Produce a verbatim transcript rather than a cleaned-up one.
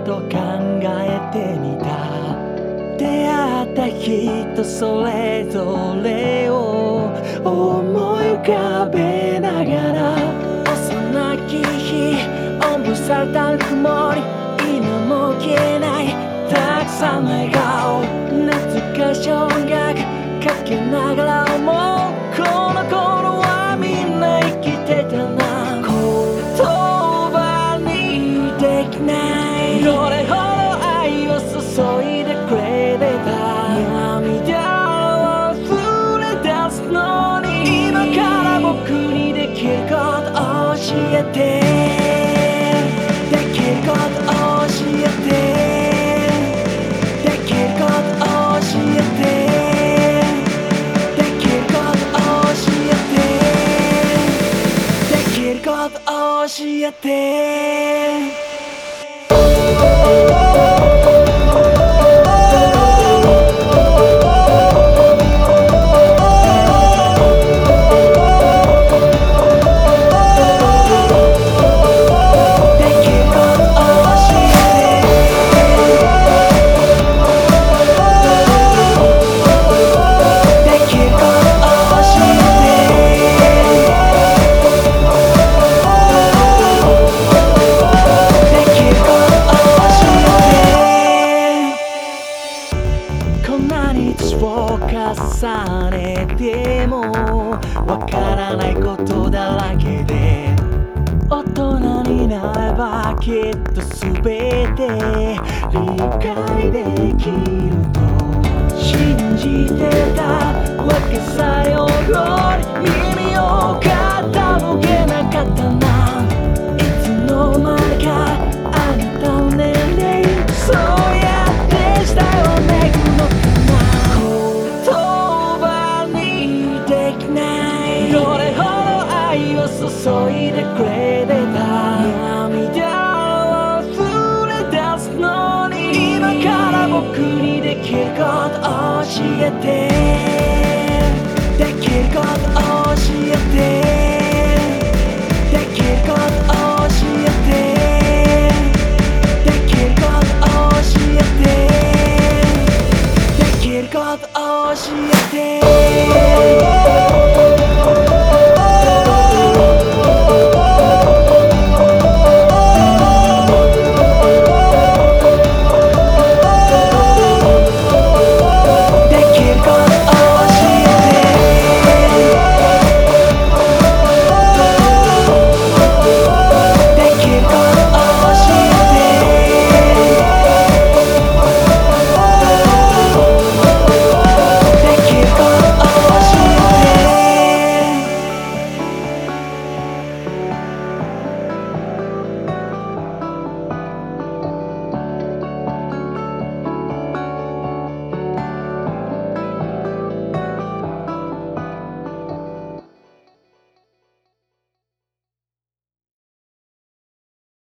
と考えてみた。出会った人それぞれを思い浮かべながら、幼き日おんぶされたぬくもり、今も消えないたくさんの笑顔、懐かしい音楽かけながら思う、この頃はみんな生きてたな。言葉にできないどれほど愛を注いでくれれば、涙を溢れ出すのに、今から僕にできること教えて、できること教えて、できること教えて、できること教えて、できること教えて。こんなに年を重ねてもわからないことだらけで、大人になればきっと全て理解できると信じてた若さより耳を傾けなかったな。いつの間にかあなたの年齢そうやって下をめぐるのかな。言葉にできないどれほど愛を注いでくれれば、涙を溢れ出すのに、今から僕にできること教えて、できること教えて。